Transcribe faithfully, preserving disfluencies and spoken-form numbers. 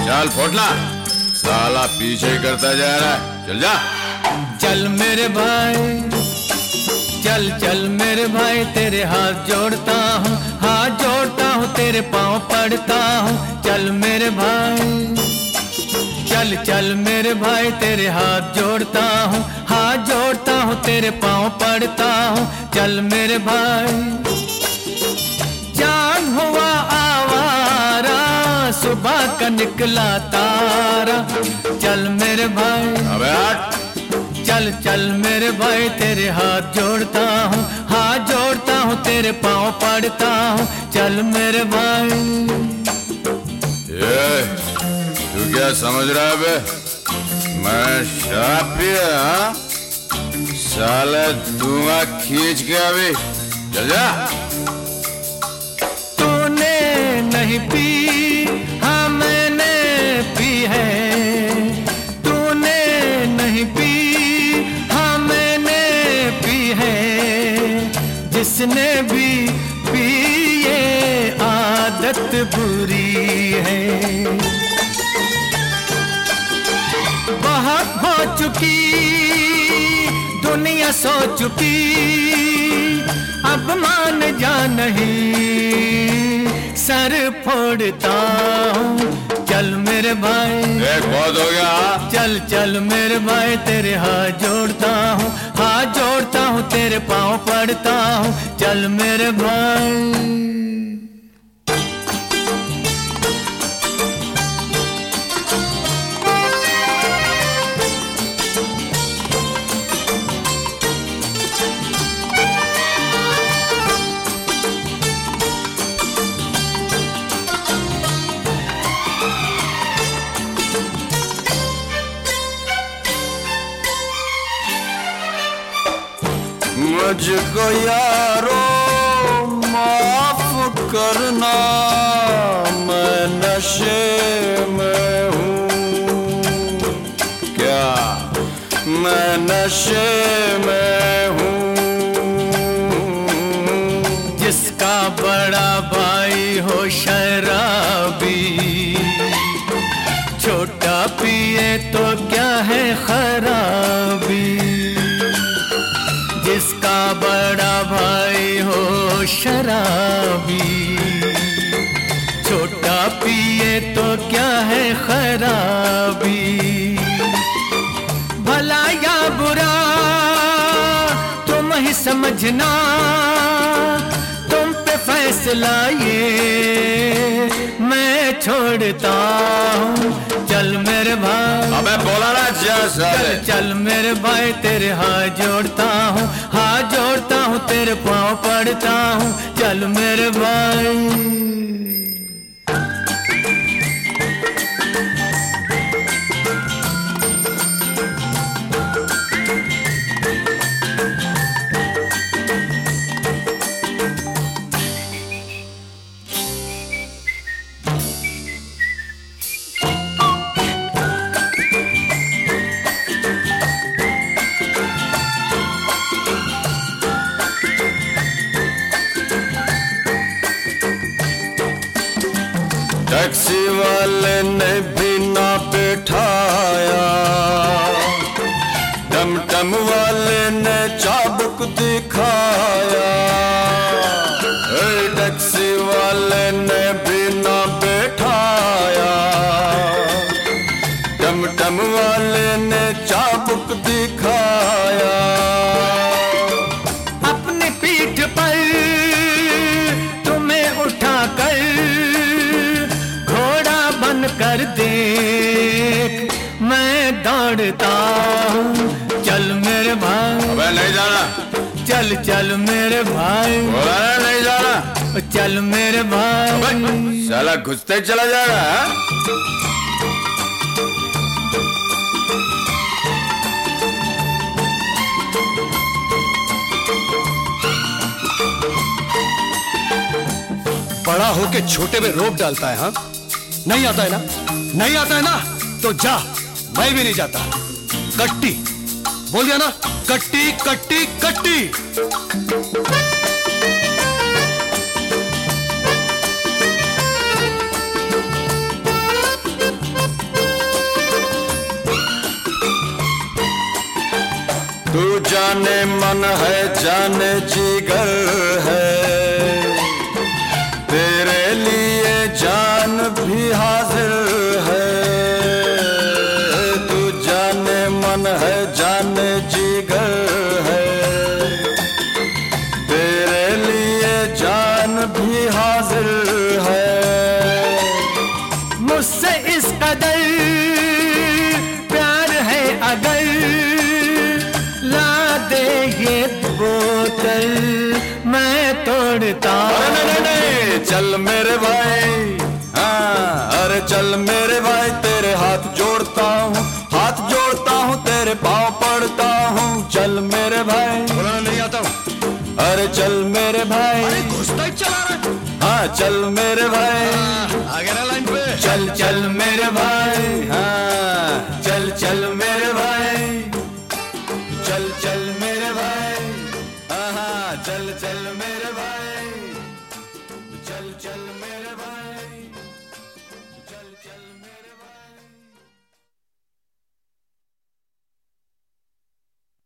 चल फोटला, साला पीछे करता जा रहा है, चल जा। चल मेरे भाई, चल चल मेरे भाई, तेरे हाथ जोड़ता हूँ, हाथ जोड़ता हूँ, तेरे पाँव पड़ता हूँ। चल मेरे भाई, चल चल मेरे भाई, तेरे हाथ जोड़ता हूँ, हाथ जोड़ता हूँ, तेरे पाँव पड़ता हूँ। चल मेरे भाई, चांद हुआ आवारा, सुबह का निकला तारा। चल मेरे भाई, अबे हट। चल चल मेरे भाई, तेरे हाथ जोड़ता हूँ, हाथ जोड़ता हूँ, तेरे पाँव पड़ता हूँ। चल मेरे भाई। ये तू क्या समझ रहा है बे? मैं शराब पिया? हाँ? साला दूंगा खींच के अभी, चल जा। तूने नहीं पी, हाँ मैंने पी है। तूने नहीं पी, हाँ मैंने पी है। जिसने भी पी ये आदत बुरी है। बहुत हो चुकी दुनिया, सो चुकी, अब मान जा नहीं, सर फोड़ता हूँ। चल मेरे भाई, देख बहुत हो गया। चल चल मेरे भाई, तेरे हाथ जोड़ता हूँ, हाथ जोड़ता हूँ, तेरे पाँव पड़ता हूँ। चल मेरे भाई। मुझको यारो माफ करना, मैं नशे में हूँ। क्या मैं नशे में हूँ? जिसका बड़ा भाई हो शराबी, छोटा पिए तो क्या है खराबी। जिसका बड़ा भाई हो शराबी, छोटा पिए तो क्या है खराबी। भला या बुरा तुम ही समझना, तुम पे फैसला ये मैं छोड़ता हूँ। चल मेरे भाई, अबे बोला ना जैसा। चल चल मेरे भाई, तेरे हाथ जोड़ता हूँ, हाथ जोड़ता हूँ, तेरे पाँव पड़ता हूँ। चल मेरे भाई। टैक्सी वाले ने भी ना बैठाया, टमटम वाले ने चाबुक दिखाया। टैक्सी वाले ने भी ना बैठाया, टमटम वाले ने चाबुक दिखाया। अपनी पीठ पर तुम्हें उठाकर कर देख, मैं दौड़ता हूँ। चल मेरे भाई, अबे नहीं जाना। चल चल मेरे भाई, बोला ना नहीं जाना। चल मेरे भाई। साला घुसते चला जाएगा। बड़ा होके छोटे में रोक डालता है। हाँ नहीं आता है ना, नहीं आता है ना तो जा, मैं भी नहीं जाता। कट्टी बोल दिया ना, कट्टी कट्टी कट्टी। मन है जाने जिगर है, तेरे लिए जान भी हाजिर है। तू जाने मन है जाने जिगर है, तेरे लिए जान भी हाजिर है। मुझसे इस कदर प्यार है अगर, ला दे ये बोतल मैं तोड़ता। अरे नहीं नहीं चल मेरे भाई, हाँ अरे चल मेरे भाई, तेरे हाथ जोड़ता हूँ, हाथ जोड़ता हूँ, तेरे पाँव पड़ता हूँ। चल मेरे भाई, बोला नहीं आता हूँ। अरे चल मेरे भाई, अरे घुसता ही चला रहा है। हाँ चल मेरे भाई, आगे ना लाइन पे। चल चल मेरे भाई, हाँ चल चल मेरे भाई, चल चल मेरे भाई, हाँ चल चल मेरे भाई, चल चल मेरे